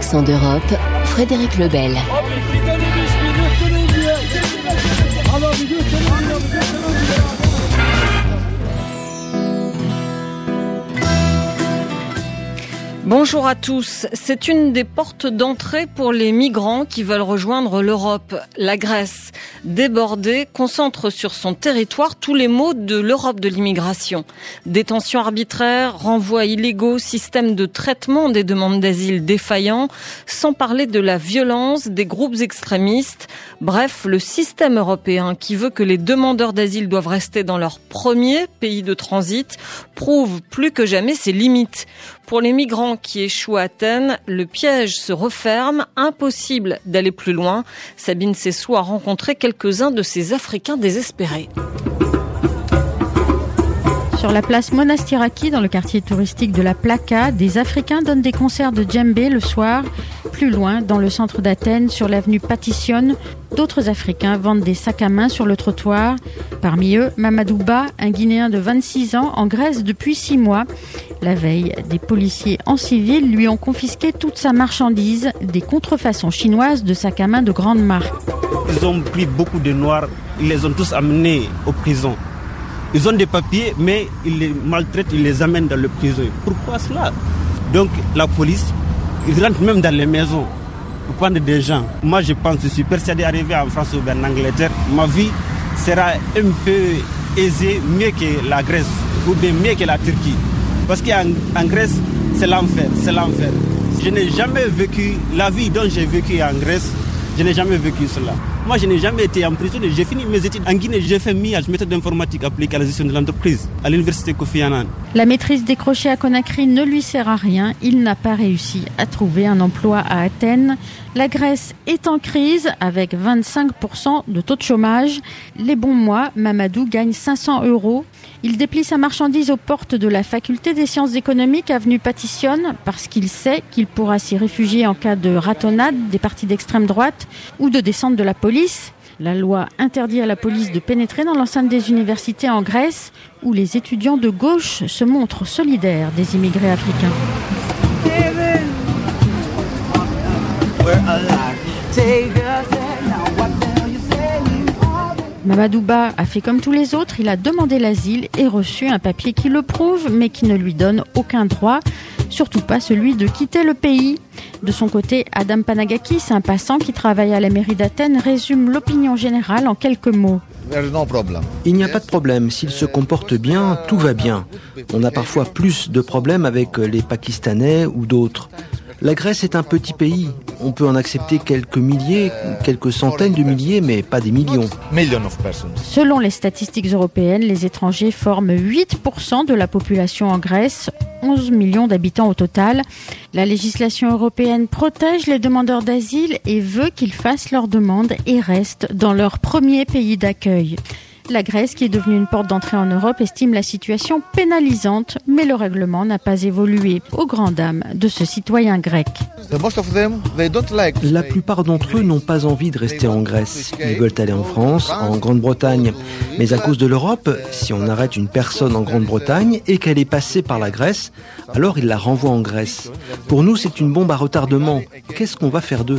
accent d'Europe, Frédéric Lebel. Bonjour à tous. C'est une des portes d'entrée pour les migrants qui veulent rejoindre l'Europe. La Grèce, débordée, concentre sur son territoire tous les maux de l'Europe de l'immigration. Détention arbitraire, renvois illégaux, système de traitement des demandes d'asile défaillant, sans parler de la violence des groupes extrémistes. Bref, le système européen qui veut que les demandeurs d'asile doivent rester dans leur premier pays de transit prouve plus que jamais ses limites. Pour les migrants qui échouent à Athènes, le piège se referme, impossible d'aller plus loin. Sabine Sessou a rencontré quelques-uns de ces Africains désespérés. Sur la place Monastiraki, dans le quartier touristique de la Plaka, des Africains donnent des concerts de djembé le soir. Plus loin, dans le centre d'Athènes, sur l'avenue Patission, d'autres Africains vendent des sacs à main sur le trottoir. Parmi eux, Mamadou Ba, un Guinéen de 26 ans, en Grèce depuis 6 mois. La veille, des policiers en civil lui ont confisqué toute sa marchandise, des contrefaçons chinoises de sacs à main de grande marque. Ils ont pris beaucoup de Noirs, ils les ont tous amenés aux prisons. Ils ont des papiers, mais ils les maltraitent, ils les amènent dans le prison. Pourquoi cela? Donc la police, ils rentrent même dans les maisons pour prendre des gens. Moi je pense, je suis persuadé d'arriver en France ou en Angleterre, ma vie sera un peu aisée, mieux que la Grèce ou bien mieux que la Turquie. Parce qu'en Grèce, c'est l'enfer, c'est l'enfer. Je n'ai jamais vécu la vie dont j'ai vécu en Grèce, je n'ai jamais vécu cela. Moi, je n'ai jamais été en prison. J'ai fini mes études en Guinée. J'ai fait MIAGE, méthode d'informatique appliquée à la gestion de l'entreprise, à l'université Kofi Annan. La maîtrise décrochée à Conakry ne lui sert à rien. Il n'a pas réussi à trouver un emploi à Athènes. La Grèce est en crise avec 25% de taux de chômage. Les bons mois, Mamadou gagne 500 €. Il déplie sa marchandise aux portes de la faculté des sciences économiques, avenue Patission, parce qu'il sait qu'il pourra s'y réfugier en cas de ratonnade des partis d'extrême droite ou de descente de la police. La loi interdit à la police de pénétrer dans l'enceinte des universités en Grèce, où les étudiants de gauche se montrent solidaires des immigrés africains. Mamadou Ba a fait comme tous les autres, il a demandé l'asile et reçu un papier qui le prouve, mais qui ne lui donne aucun droit, surtout pas celui de quitter le pays. De son côté, Adam Panagakis, un passant qui travaille à la mairie d'Athènes, résume l'opinion générale en quelques mots. Il n'y a pas de problème. S'il se comporte bien, tout va bien. On a parfois plus de problèmes avec les Pakistanais ou d'autres. La Grèce est un petit pays. On peut en accepter quelques milliers, quelques centaines de milliers, mais pas des millions. Selon les statistiques européennes, les étrangers forment 8% de la population en Grèce, 11 millions d'habitants au total. La législation européenne protège les demandeurs d'asile et veut qu'ils fassent leurs demandes et restent dans leur premier pays d'accueil. La Grèce, qui est devenue une porte d'entrée en Europe, estime la situation pénalisante, mais le règlement n'a pas évolué, aux grandes dames de ce citoyen grec. La plupart d'entre eux n'ont pas envie de rester en Grèce. Ils veulent aller en France, en Grande-Bretagne. Mais à cause de l'Europe, si on arrête une personne en Grande-Bretagne et qu'elle est passée par la Grèce, alors ils la renvoient en Grèce. Pour nous, c'est une bombe à retardement. Qu'est-ce qu'on va faire d'eux ?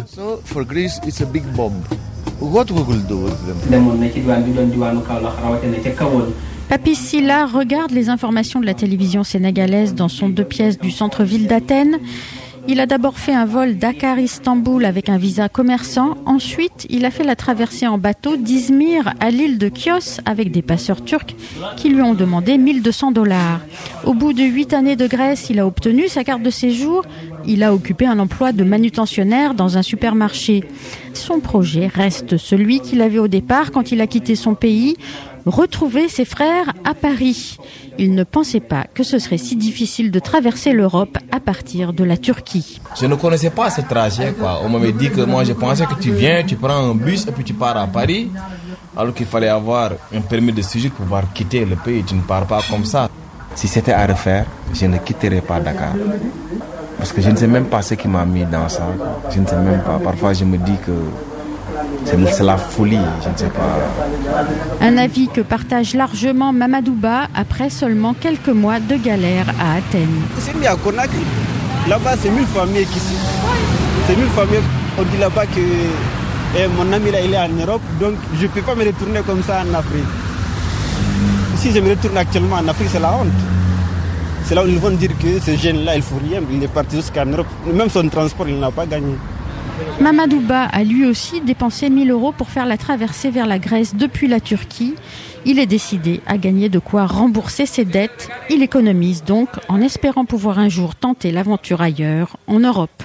Papis Silla regarde les informations de la télévision sénégalaise dans son 2 pièces du centre-ville d'Athènes. Il a d'abord fait un vol Dakar-Istanbul avec un visa commerçant. Ensuite, il a fait la traversée en bateau d'Izmir à l'île de Chios avec des passeurs turcs qui lui ont demandé 1 200 $. Au bout de 8 années de Grèce, il a obtenu sa carte de séjour. Il a occupé un emploi de manutentionnaire dans un supermarché. Son projet reste celui qu'il avait au départ quand il a quitté son pays, retrouver ses frères à Paris. Il ne pensait pas que ce serait si difficile de traverser l'Europe à partir de la Turquie. Je ne connaissais pas ce trajet, quoi. On m'avait dit que moi je pensais que tu viens, tu prends un bus et puis tu pars à Paris, alors qu'il fallait avoir un permis de séjour pour pouvoir quitter le pays. Tu ne pars pas comme ça. Si c'était à refaire, je ne quitterais pas Dakar. Parce que je ne sais même pas ce qui m'a mis dans ça. Je ne sais même pas. Parfois je me dis que c'est la folie, je ne sais pas. Un avis que partage largement Mamadou Ba après seulement quelques mois de galère à Athènes. C'est mis à Conakry. Là-bas, c'est 1000 familles qui sont. C'est mille fois mieux. On dit là-bas que mon ami là, il est en Europe, donc je ne peux pas me retourner comme ça en Afrique. Si je me retourne actuellement en Afrique, c'est la honte. C'est là où ils vont dire que ce jeune-là, il ne faut rien, il est parti jusqu'en Europe. Même son transport, il n'a pas gagné. Mamadou Ba a lui aussi dépensé 1 000 € pour faire la traversée vers la Grèce depuis la Turquie. Il est décidé à gagner de quoi rembourser ses dettes. Il économise donc en espérant pouvoir un jour tenter l'aventure ailleurs, en Europe.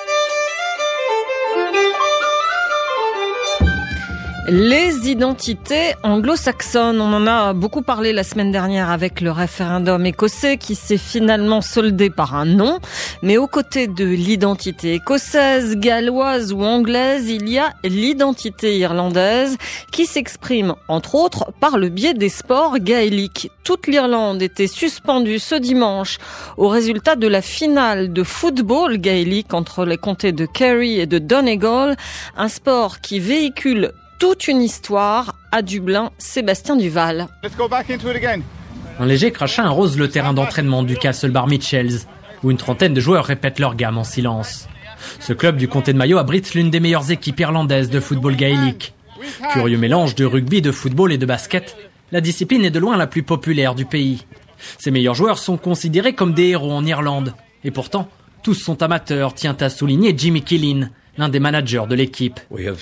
Les identités anglo-saxonnes, on en a beaucoup parlé la semaine dernière avec le référendum écossais qui s'est finalement soldé par un non. Mais aux côtés de l'identité écossaise, galloise ou anglaise, il y a l'identité irlandaise qui s'exprime entre autres par le biais des sports gaéliques. Toute l'Irlande était suspendue ce dimanche au résultat de la finale de football gaélique entre les comtés de Kerry et de Donegal, un sport qui véhicule toute une histoire. À Dublin, Sébastien Duval. Un léger crachin arrose le terrain d'entraînement du Castlebar Mitchells, où une trentaine de joueurs répètent leur gamme en silence. Ce club du comté de Mayo abrite l'une des meilleures équipes irlandaises de football gaélique. Curieux mélange de rugby, de football et de basket, la discipline est de loin la plus populaire du pays. Ses meilleurs joueurs sont considérés comme des héros en Irlande. Et pourtant, tous sont amateurs, tient à souligner Jimmy Killin, l'un des managers de l'équipe.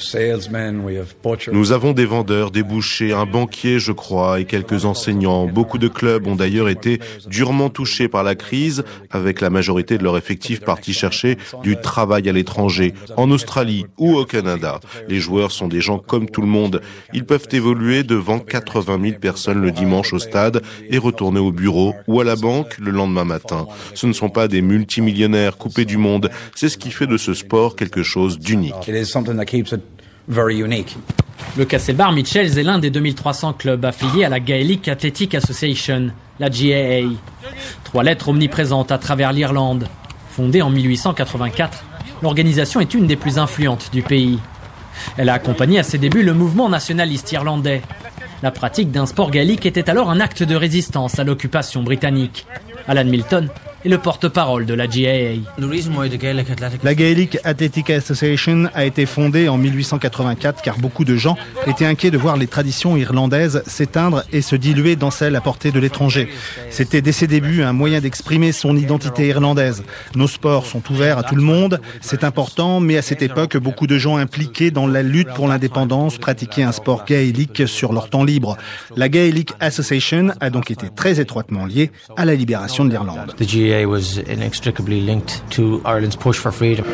Nous avons des vendeurs, des bouchers, un banquier, je crois, et quelques enseignants. Beaucoup de clubs ont d'ailleurs été durement touchés par la crise, avec la majorité de leur effectif partis chercher du travail à l'étranger, en Australie ou au Canada. Les joueurs sont des gens comme tout le monde. Ils peuvent évoluer devant 80 000 personnes le dimanche au stade et retourner au bureau ou à la banque le lendemain matin. Ce ne sont pas des multimillionnaires coupés du monde. C'est ce qui fait de ce sport quelque chose d'unique. Le Castlebar Mitchells est l'un des 2300 clubs affiliés à la Gaelic Athletic Association, la GAA. 3 lettres omniprésentes à travers l'Irlande. Fondée en 1884, l'organisation est une des plus influentes du pays. Elle a accompagné à ses débuts le mouvement nationaliste irlandais. La pratique d'un sport gaélique était alors un acte de résistance à l'occupation britannique. Alan Milton est le porte-parole de la GAA. La Gaelic Athletic Association a été fondée en 1884 car beaucoup de gens étaient inquiets de voir les traditions irlandaises s'éteindre et se diluer dans celles apportées de l'étranger. C'était dès ses débuts un moyen d'exprimer son identité irlandaise. Nos sports sont ouverts à tout le monde, c'est important, mais à cette époque, beaucoup de gens impliqués dans la lutte pour l'indépendance pratiquaient un sport gaélique sur leur temps libre. La Gaelic Association a donc été très étroitement liée à la libération de l'Irlande. was inextricably linked to Ireland's push for freedom.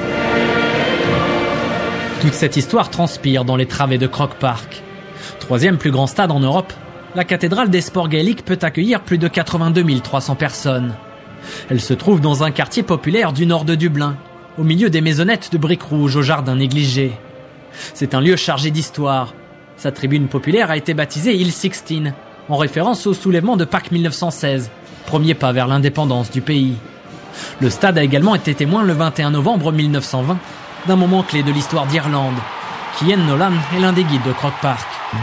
Toute cette histoire transpire dans les travées de Croke Park. 3e plus grand stade en Europe, la cathédrale des sports gaéliques peut accueillir plus de 82 300 personnes. Elle se trouve dans un quartier populaire du nord de Dublin, au milieu des maisonnettes de briques rouges au jardin négligé. C'est un lieu chargé d'histoire. Sa tribune populaire a été baptisée Hill 16, en référence au soulèvement de Pâques 1916, premier pas vers l'indépendance du pays. Le stade a également été témoin le 21 novembre 1920 d'un moment clé de l'histoire d'Irlande. Cian Nolan est l'un des guides de Croke Park.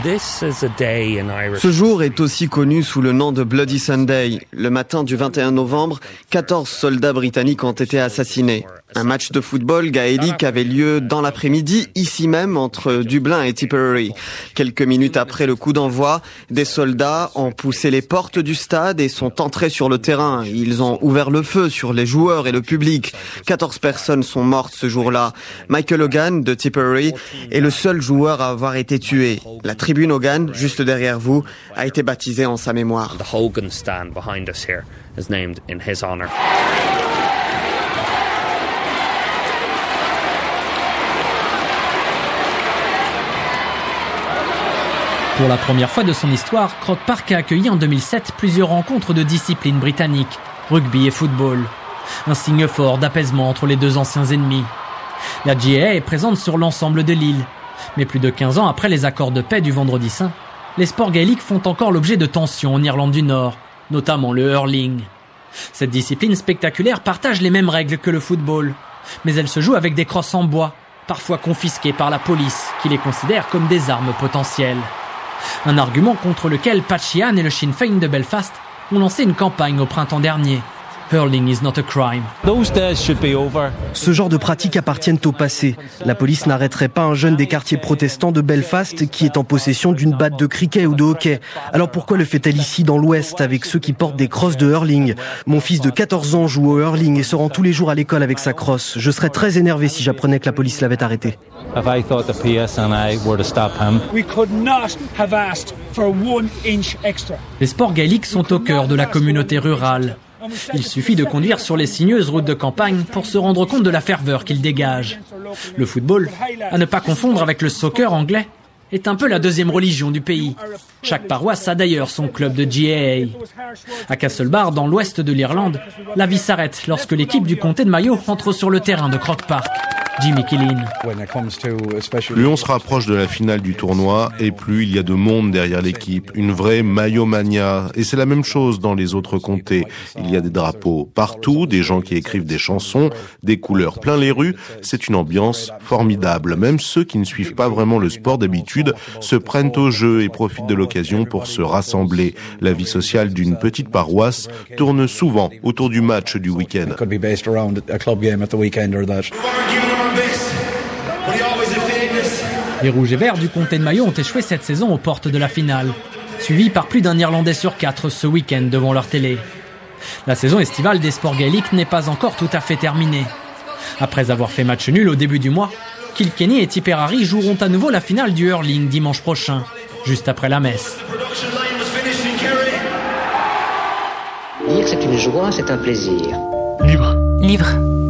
Ce jour est aussi connu sous le nom de Bloody Sunday. Le matin du 21 novembre, 14 soldats britanniques ont été assassinés. Un match de football gaélique avait lieu dans l'après-midi, ici même, entre Dublin et Tipperary. Quelques minutes après le coup d'envoi, des soldats ont poussé les portes du stade et sont entrés sur le terrain. Ils ont ouvert le feu sur les joueurs et le public. 14 personnes sont mortes ce jour-là. Michael Hogan de Tipperary est le seul joueur à avoir été tué. La tribune Hogan, juste derrière vous, a été baptisée en sa mémoire. The Hogan stand behind us here is named in his honor. Pour la première fois de son histoire, Croke Park a accueilli en 2007 plusieurs rencontres de disciplines britanniques, rugby et football. Un signe fort d'apaisement entre les deux anciens ennemis. La GAA est présente sur l'ensemble de l'île. Mais plus de 15 ans après les accords de paix du Vendredi Saint, les sports gaéliques font encore l'objet de tensions en Irlande du Nord, notamment le hurling. Cette discipline spectaculaire partage les mêmes règles que le football, mais elle se joue avec des crosses en bois, parfois confisquées par la police, qui les considère comme des armes potentielles. Un argument contre lequel Pat Sheehan et le Sinn Féin de Belfast ont lancé une campagne au printemps dernier. Hurling is not a crime. Ce genre de pratiques appartiennent au passé. La police n'arrêterait pas un jeune des quartiers protestants de Belfast qui est en possession d'une batte de cricket ou de hockey. Alors pourquoi le fait-elle ici dans l'Ouest avec ceux qui portent des crosses de hurling? Mon fils de 14 ans joue au hurling et se rend tous les jours à l'école avec sa crosse. Je serais très énervé si j'apprenais que la police l'avait arrêté. Les sports gaéliques sont au cœur de la communauté rurale. Il suffit de conduire sur les sinueuses routes de campagne pour se rendre compte de la ferveur qu'ils dégagent. Le football, à ne pas confondre avec le soccer anglais, est un peu la deuxième religion du pays. Chaque paroisse a d'ailleurs son club de GAA. À Castlebar, dans l'ouest de l'Irlande, la vie s'arrête lorsque l'équipe du comté de Mayo entre sur le terrain de Croke Park. Jimmy Killin. Plus on se rapproche de la finale du tournoi et plus il y a de monde derrière l'équipe, une vraie Mayomania. Et c'est la même chose dans les autres comtés. Il y a des drapeaux partout, des gens qui écrivent des chansons, des couleurs plein les rues. C'est une ambiance formidable. Même ceux qui ne suivent pas vraiment le sport d'habitude se prennent au jeu et profitent de l'occasion pour se rassembler. La vie sociale d'une petite paroisse tourne souvent autour du match du week-end. Les Rouges et Verts du comté de Mayo ont échoué cette saison aux portes de la finale, suivis par plus d'un Irlandais sur 4 ce week-end devant leur télé. La saison estivale des sports gaéliques n'est pas encore tout à fait terminée. Après avoir fait match nul au début du mois, Kilkenny et Tipperary joueront à nouveau la finale du hurling dimanche prochain, juste après la messe. Lire, c'est une joie, c'est un plaisir. Livre.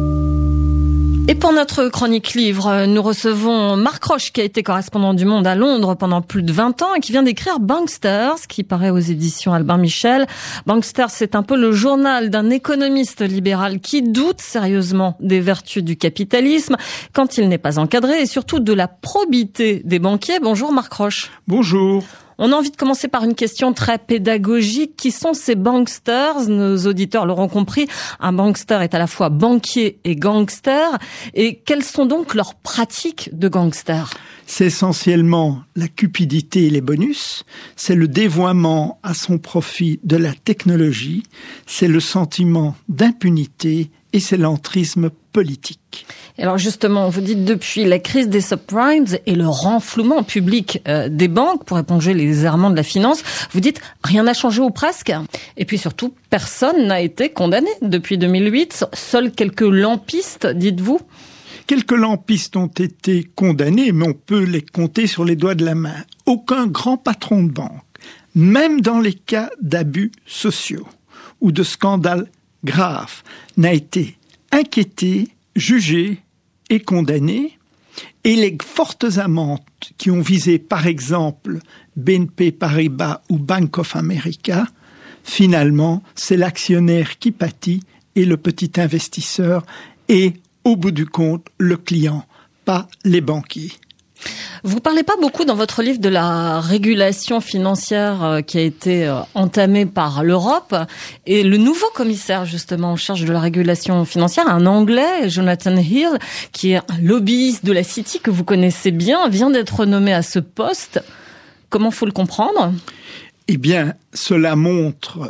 Et pour notre chronique livre, nous recevons Marc Roche, qui a été correspondant du Monde à Londres pendant plus de 20 ans et qui vient d'écrire Banksters, qui paraît aux éditions Albin Michel. Banksters, c'est un peu le journal d'un économiste libéral qui doute sérieusement des vertus du capitalisme quand il n'est pas encadré et surtout de la probité des banquiers. Bonjour Marc Roche. Bonjour. On a envie de commencer par une question très pédagogique. Qui sont ces banksters? Nos auditeurs l'auront compris. Un bankster est à la fois banquier et gangster. Et quelles sont donc leurs pratiques de gangster? C'est essentiellement la cupidité et les bonus. C'est le dévoiement à son profit de la technologie. C'est le sentiment d'impunité et c'est l'entrisme politique. Alors justement, vous dites depuis la crise des subprimes et le renflouement public des banques pour éponger les errements de la finance, vous dites rien n'a changé ou presque. Et puis surtout, personne n'a été condamné depuis 2008. Seuls quelques lampistes, dites-vous? Quelques lampistes ont été condamnés, mais on peut les compter sur les doigts de la main. Aucun grand patron de banque, même dans les cas d'abus sociaux ou de scandales graves, n'a été inquiété, jugé et condamné. Et les fortes amendes qui ont visé, par exemple, BNP Paribas ou Bank of America, finalement, c'est l'actionnaire qui pâtit et le petit investisseur et, au bout du compte, le client, pas les banquiers. Vous parlez pas beaucoup dans votre livre de la régulation financière qui a été entamée par l'Europe et le nouveau commissaire justement en charge de la régulation financière, un Anglais, Jonathan Hill, qui est un lobbyiste de la City que vous connaissez bien, vient d'être nommé à ce poste. Comment faut le comprendre? Eh bien, cela montre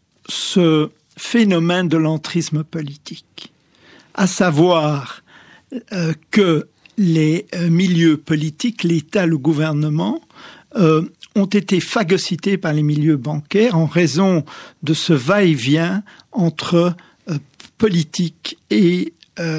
ce phénomène de l'entrisme politique, à savoir que les milieux politiques, l'État, le gouvernement, ont été phagocytés par les milieux bancaires en raison de ce va-et-vient entre politique et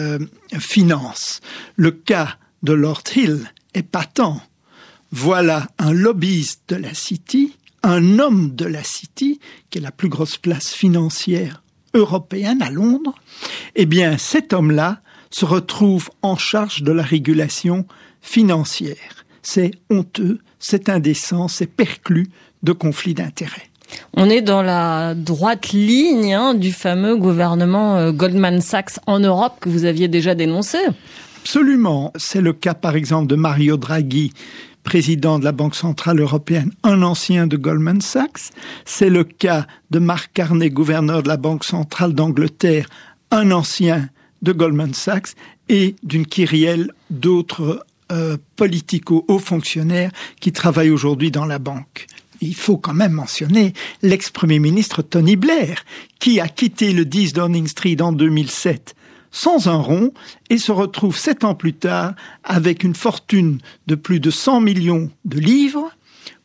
finance. Le cas de Lord Hill est patent. Voilà un lobbyiste de la City, un homme de la City, qui est la plus grosse place financière européenne à Londres. Eh bien, cet homme-là se retrouve en charge de la régulation financière. C'est honteux, c'est indécent, c'est perclus de conflits d'intérêts. On est dans la droite ligne du fameux gouvernement Goldman Sachs en Europe que vous aviez déjà dénoncé. Absolument. C'est le cas par exemple de Mario Draghi, président de la Banque Centrale Européenne, un ancien de Goldman Sachs. C'est le cas de Mark Carney, gouverneur de la Banque Centrale d'Angleterre, un ancien de Goldman Sachs, et d'une kyrielle d'autres politico-hauts fonctionnaires qui travaillent aujourd'hui dans la banque. il faut quand même mentionner l'ex-premier ministre Tony Blair, qui a quitté le 10 Downing Street en 2007 sans un rond et se retrouve 7 ans plus tard avec une fortune de plus de 100 millions de livres. Pourquoi ?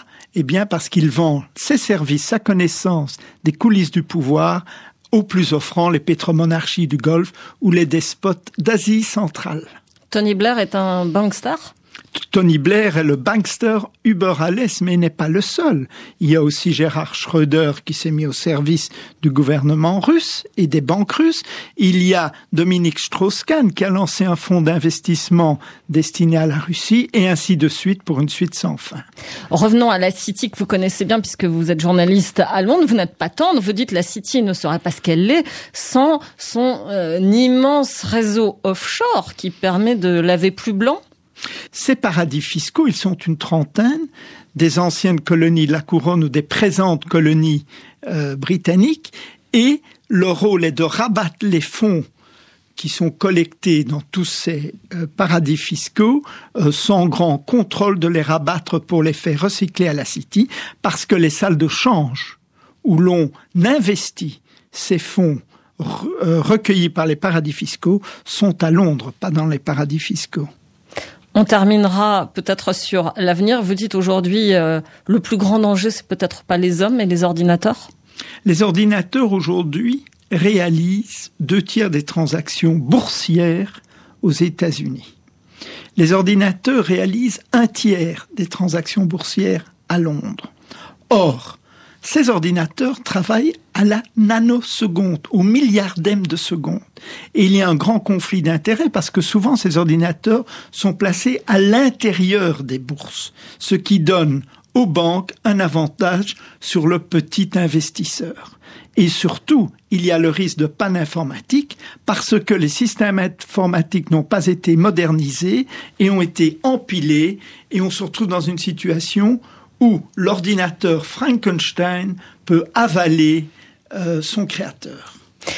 Eh bien parce qu'il vend ses services, sa connaissance des coulisses du pouvoir aux plus offrants, les pétromonarchies du Golfe ou les despotes d'Asie centrale. Tony Blair est un bankster ? Tony Blair est le bankster über alles, mais n'est pas le seul. Il y a aussi Gerhard Schröder qui s'est mis au service du gouvernement russe et des banques russes. Il y a Dominique Strauss-Kahn qui a lancé un fonds d'investissement destiné à la Russie et ainsi de suite pour une suite sans fin. Revenons à la City que vous connaissez bien puisque vous êtes journaliste à Londres. Vous n'êtes pas tendre. Vous dites la City ne serait pas ce qu'elle est sans son immense réseau offshore qui permet de laver plus blanc. Ces paradis fiscaux, ils sont une trentaine, des anciennes colonies de la couronne ou des présentes colonies britanniques, et leur rôle est de rabattre les fonds qui sont collectés dans tous ces paradis fiscaux sans grand contrôle de les rabattre pour les faire recycler à la City, parce que les salles de change où l'on investit ces fonds recueillis par les paradis fiscaux sont à Londres, pas dans les paradis fiscaux. On terminera peut-être sur l'avenir. Vous dites aujourd'hui, le plus grand danger, c'est peut-être pas les hommes, mais les ordinateurs ? Les ordinateurs aujourd'hui réalisent 2/3 des transactions boursières aux États-Unis. Les ordinateurs réalisent 1/3 des transactions boursières à Londres. Or, ces ordinateurs travaillent à la nanoseconde, au milliardème de seconde. Et il y a un grand conflit d'intérêts parce que souvent ces ordinateurs sont placés à l'intérieur des bourses, ce qui donne aux banques un avantage sur le petit investisseur. Et surtout, il y a le risque de panne informatique parce que les systèmes informatiques n'ont pas été modernisés et ont été empilés et on se retrouve dans une situation où l'ordinateur Frankenstein peut avaler son créateur.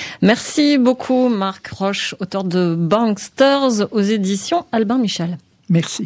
Merci beaucoup Marc Roche, auteur de Banksters aux éditions Albin Michel. Merci.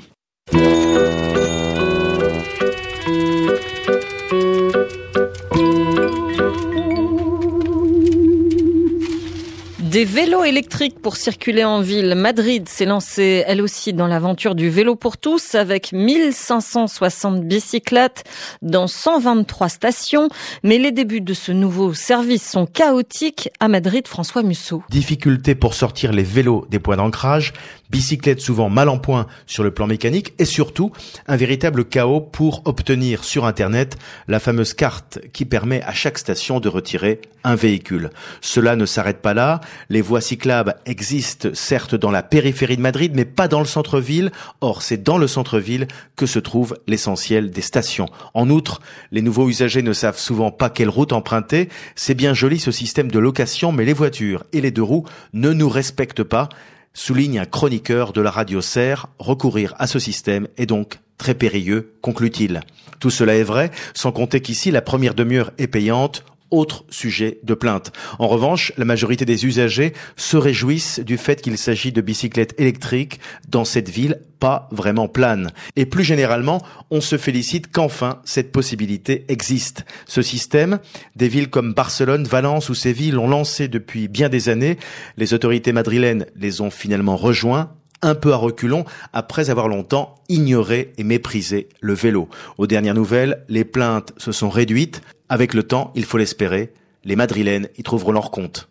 Des vélos électriques pour circuler en ville. Madrid s'est lancée, elle aussi, dans l'aventure du vélo pour tous avec 1560 bicyclettes dans 123 stations. Mais les débuts de ce nouveau service sont chaotiques à Madrid, François Musso. Difficulté pour sortir les vélos des points d'ancrage, bicyclettes souvent mal en point sur le plan mécanique et surtout un véritable chaos pour obtenir sur Internet la fameuse carte qui permet à chaque station de retirer un véhicule. Cela ne s'arrête pas là. Les voies cyclables existent certes dans la périphérie de Madrid, mais pas dans le centre-ville. Or, c'est dans le centre-ville que se trouve l'essentiel des stations. En outre, les nouveaux usagers ne savent souvent pas quelle route emprunter. C'est bien joli ce système de location, mais les voitures et les deux roues ne nous respectent pas, souligne un chroniqueur de la radio Serre. Recourir à ce système est donc très périlleux, conclut-il. Tout cela est vrai, sans compter qu'ici, la première demi-heure est payante. Autre sujet de plainte. En revanche, la majorité des usagers se réjouissent du fait qu'il s'agit de bicyclettes électriques dans cette ville pas vraiment plane. Et plus généralement, on se félicite qu'enfin cette possibilité existe. Ce système, des villes comme Barcelone, Valence ou Séville l'ont lancé depuis bien des années. Les autorités madrilènes les ont finalement rejoints, un peu à reculons, après avoir longtemps ignoré et méprisé le vélo. Aux dernières nouvelles, les plaintes se sont réduites. Avec le temps, il faut l'espérer, les Madrilènes y trouveront leur compte.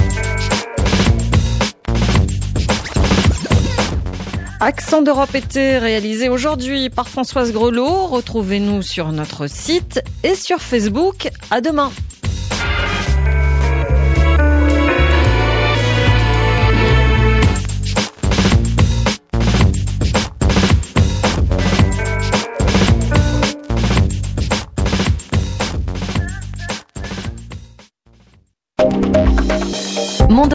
Accent d'Europe été réalisé aujourd'hui par Françoise Grelot. Retrouvez-nous sur notre site et sur Facebook. À demain.